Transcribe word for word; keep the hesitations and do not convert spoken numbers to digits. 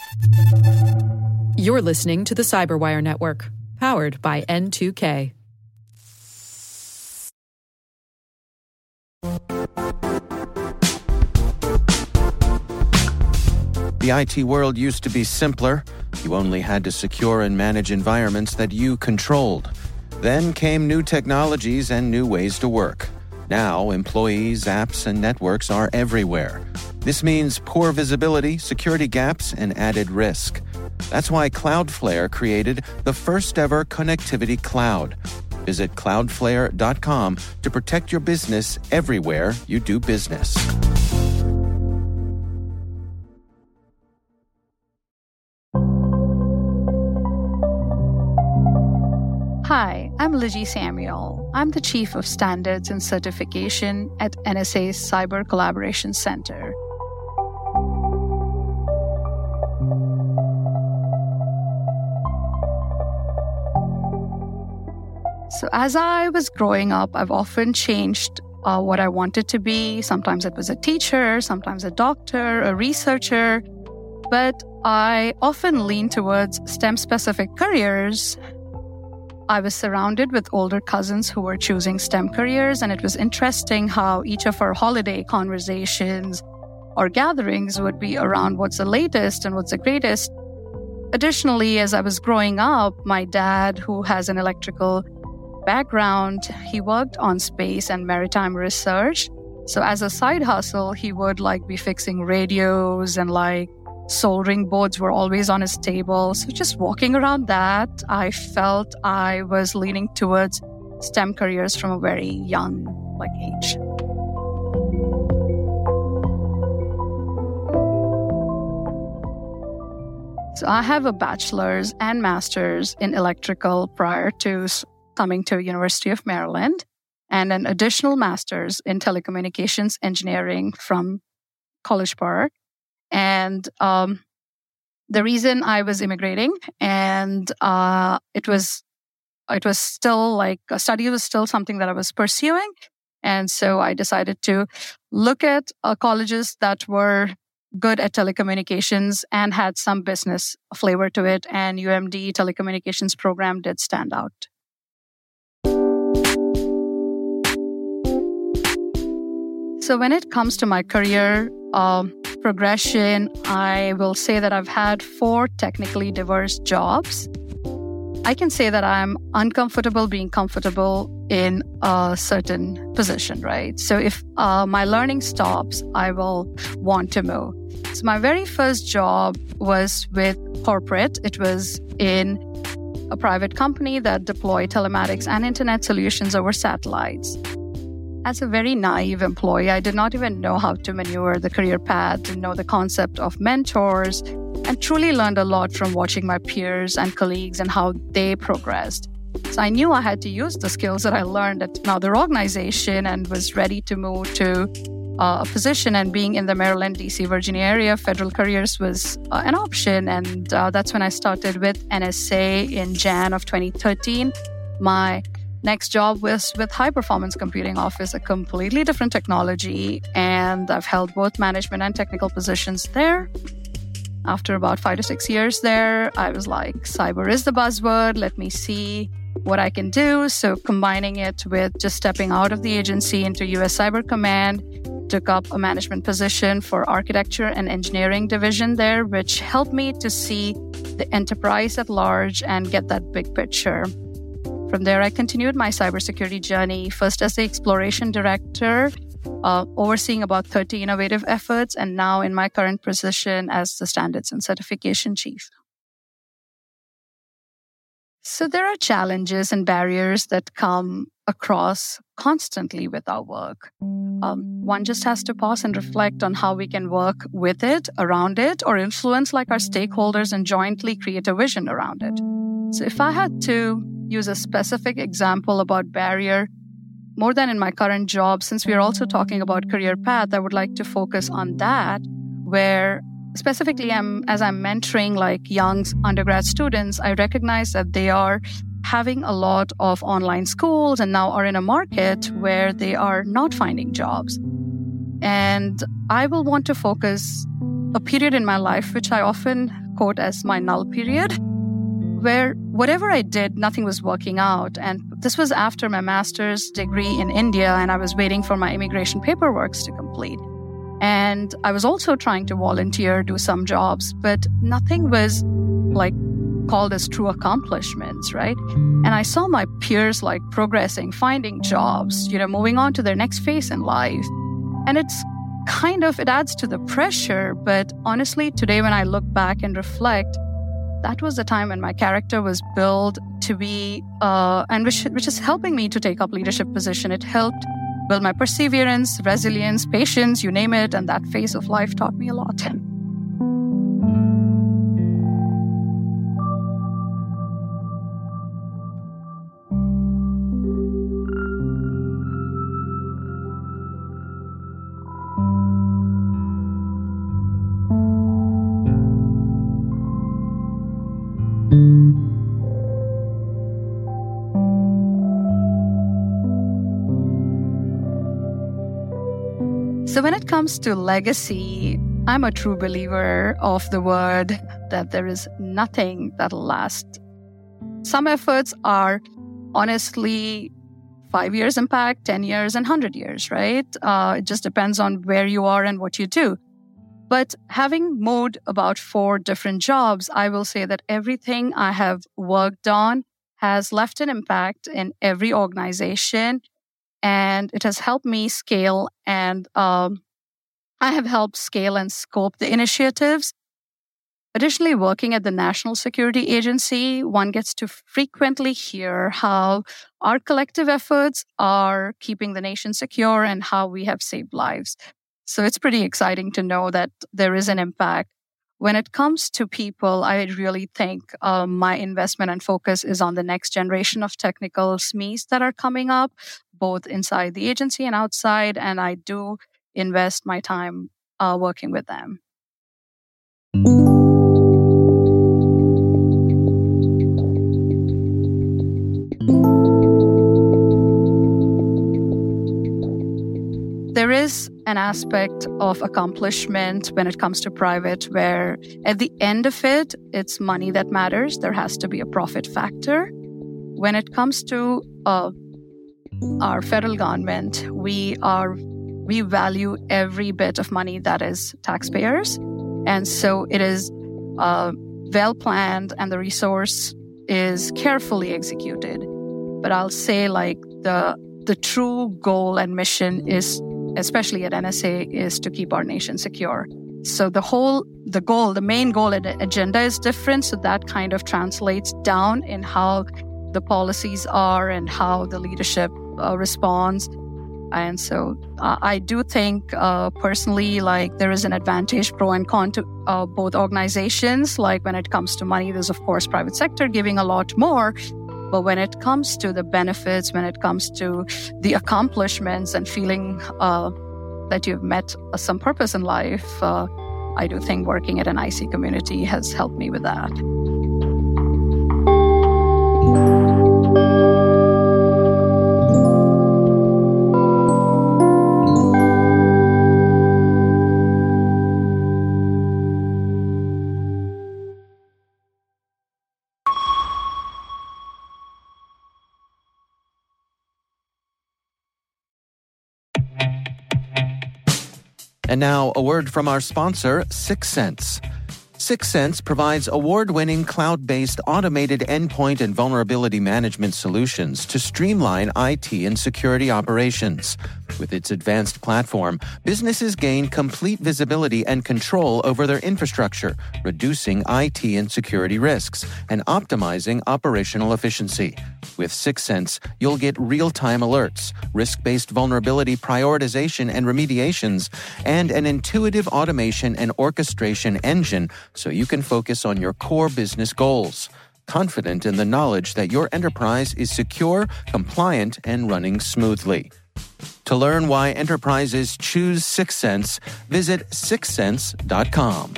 You're listening to the Cyberwire Network, powered by N two K. The I T world used to be simpler. You only had to secure and manage environments that you controlled. Then came new technologies and new ways to work. Now, employees, apps, and networks are everywhere. This means poor visibility, security gaps, and added risk. That's why Cloudflare created the first-ever connectivity cloud. Visit cloudflare dot com to protect your business everywhere you do business. Hi, I'm Lizzie Samuel. I'm the Chief of Standards and Certification at N S A's Cyber Collaboration Center. So as I was growing up, I've often changed uh, what I wanted to be. Sometimes it was a teacher, sometimes a doctor, a researcher, but I often leaned towards STEM-specific careers. I was surrounded with older cousins who were choosing STEM careers, and it was interesting how each of our holiday conversations or gatherings would be around what's the latest and what's the greatest. Additionally, as I was growing up, my dad, who has an electrical background, he worked on space and maritime research. So as a side hustle, he would like be fixing radios, and like soldering boards were always on his table. So just walking around that, I felt I was leaning towards STEM careers from a very young like age. So I have a bachelor's and master's in electrical prior to coming to University of Maryland, and an additional master's in telecommunications engineering from College Park. And um, the reason I was immigrating, and uh, it was it was still like a study was still something that I was pursuing. And so I decided to look at uh, colleges that were good at telecommunications and had some business flavor to it. And U M D telecommunications program did stand out. So when it comes to my career um, progression, I will say that I've had four technically diverse jobs. I can say that I'm uncomfortable being comfortable in a certain position, right? So if uh, my learning stops, I will want to move. So my very first job was with corporate. It was in a private company that deployed telematics and internet solutions over satellites. As a very naive employee, I did not even know how to maneuver the career path, didn't know the concept of mentors, and truly learned a lot from watching my peers and colleagues and how they progressed. So I knew I had to use the skills that I learned at another organization and was ready to move to uh, a position. And being in the Maryland, D C, Virginia area, federal careers was uh, an option. And uh, that's when I started with N S A in January of twenty thirteen. My next job was with High Performance Computing Office, a completely different technology, and I've held both management and technical positions there. After about five to six years there, I was like, cyber is the buzzword, let me see what I can do. So combining it with just stepping out of the agency into U S Cyber Command, took up a management position for architecture and engineering division there, which helped me to see the enterprise at large and get that big picture. From there, I continued my cybersecurity journey, first as the exploration director, uh, overseeing about thirty innovative efforts, and now in my current position as the standards and certification chief. So there are challenges and barriers that come across constantly with our work. Um, one just has to pause and reflect on how we can work with it, around it, or influence like our stakeholders and jointly create a vision around it. So if I had to use a specific example about barrier, more than in my current job, since we are also talking about career path, I would like to focus on that, where specifically I'm, as I'm mentoring like young undergrad students, I recognize that they are having a lot of online schools and now are in a market where they are not finding jobs. And I will want to focus a period in my life, which I often quote as my null period, where whatever I did, nothing was working out. And this was after my master's degree in India, and I was waiting for my immigration paperwork to complete. And I was also trying to volunteer, do some jobs, but nothing was like called as true accomplishments, right? And I saw my peers like progressing, finding jobs, you know, moving on to their next phase in life. And it's kind of, it adds to the pressure. But honestly, today when I look back and reflect, that was the time when my character was built to be, uh, and which, which is helping me to take up leadership position. It helped build my perseverance, resilience, patience, you name it. And that phase of life taught me a lot. So when it comes to legacy, I'm a true believer of the word that there is nothing that'll last. Some efforts are honestly five years impact, ten years, and one hundred years, right? Uh, it just depends on where you are and what you do. But having moved about four different jobs, I will say that everything I have worked on has left an impact in every organization. And it has helped me scale, and um, I have helped scale and scope the initiatives. Additionally, working at the National Security Agency, one gets to frequently hear how our collective efforts are keeping the nation secure and how we have saved lives. So it's pretty exciting to know that there is an impact. When it comes to people, I really think uh, my investment and focus is on the next generation of technical S M Es that are coming up, both inside the agency and outside, and I do invest my time uh, working with them. There is an aspect of accomplishment when it comes to private where at the end of it, it's money that matters. There has to be a profit factor. When it comes to uh, our federal government, we are we value every bit of money that is taxpayers. And so it is uh, well planned and the resource is carefully executed. But I'll say like the the true goal and mission is, especially at N S A, is to keep our nation secure. So the whole, the goal, the main goal and agenda is different. So that kind of translates down in how the policies are and how the leadership uh, responds. And so uh, I do think uh, personally, like there is an advantage, pro and con to uh, both organizations. Like when it comes to money, there's of course private sector giving a lot more. But when it comes to the benefits, when it comes to the accomplishments and feeling uh, that you've met uh, some purpose in life, uh, I do think working at an I C community has helped me with that. And now, a word from our sponsor, Syxsense. Syxsense provides award-winning cloud-based automated endpoint and vulnerability management solutions to streamline I T and security operations. With its advanced platform, businesses gain complete visibility and control over their infrastructure, reducing I T and security risks and optimizing operational efficiency. With Syxsense, you'll get real-time alerts, risk-based vulnerability prioritization and remediations, and an intuitive automation and orchestration engine so you can focus on your core business goals, confident in the knowledge that your enterprise is secure, compliant, and running smoothly. To learn why enterprises choose Syxsense, visit syxsense dot com.